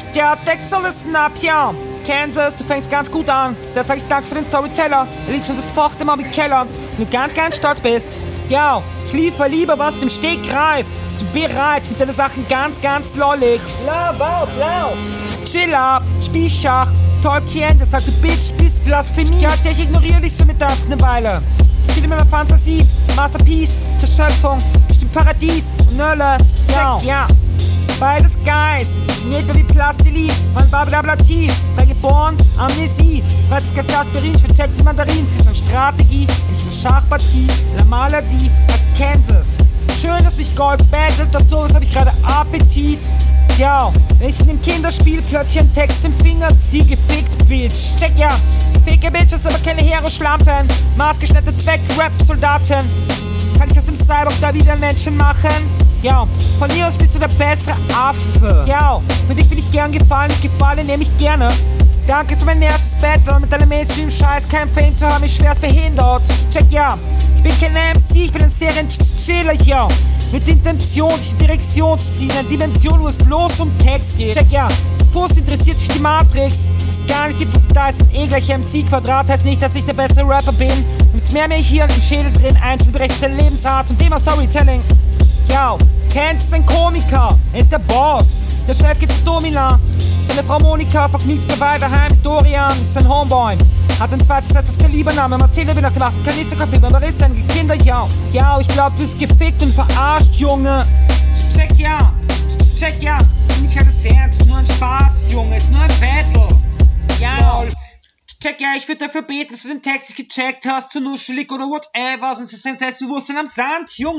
Der Dexel ist Snap, ja. Kansas, du fängst ganz gut an. Da sag ich danke für den Storyteller. Er liegt schon seit Wochen im Keller. Wenn du ganz stolz bist. Ja, ich liefere lieber was dem Stegreif. Bist du bereit für deine Sachen ganz lollig? Laut. Chill ab, spiel Schach. Tolkien, der sagt, du Bitch, bist Blasphemie. Ja, ich ignoriere dich somit einfach eine Weile. Chill in meiner Fantasie, Masterpiece, zur Schöpfung, bestimmt Paradies und Nölle. Ja. Beides Geist, nicht mehr wie Plastilin, man war blablativ, war geboren, Amnesie, falls das Aspirin, vercheckt Mandarin, kriegst eine Strategie, in dieser Schachpartie, La Maladie, als Kansas. Schön, dass mich Gold battelt, auf sowas hab ich gerade Appetit. Ja, wenn ich in dem Kinderspiel plötzlich einen Text im Finger zieh, gefickt, Bitch. Check ja, ficke Bitches, aber keine Hero-Schlampen, maßgeschneiderte Zweck-Rap-Soldaten. Kann ich aus dem Cyborg da wieder einen Menschen machen? Ja, von dir aus bist du der bessere Affe. Ja, für dich bin ich gern gefallen, nehme ich gerne. Danke für mein erstes Battle, mit deinem Mainstream-Scheiß kein Fame zu haben, ist schwerst behindert. Check ja, ich bin kein MC, ich bin ein Serien-Chiller, ja. Mit Intention, sich in Direktion zu ziehen, eine Dimension, wo es bloß um Text geht. Check ja, Post interessiert mich die Matrix. Das ist gar nicht die Potenzial, ist ein gleich MC-Quadrat, heißt nicht, dass ich der bessere Rapper bin. Mit mehr Hirn im Schädel drin, einzeln berechtigter Lebensart zum Thema Storytelling. Ja, Kent ist ein Komiker, er ist der Boss. Der Chef geht zu Domina. Seine Frau Monika vergnügt sich dabei daheim. Dorian ist sein Homeboy. Hat ein zweites letztes Kalibername. Mathilde will nach dem 8. Kanisterkaffee beim Barista ein Kinder, ja. Ja, ich glaub, du bist gefickt und verarscht, Junge. Check ja. Ich hatte es ernst, nur ein Spaß, Junge. Ist nur ein Battle. Ja. Check ja, ich würde dafür beten, dass du den Text nicht gecheckt hast, zu nuschelig oder whatever. Sonst ist dein Selbstbewusstsein am Sand, Junge.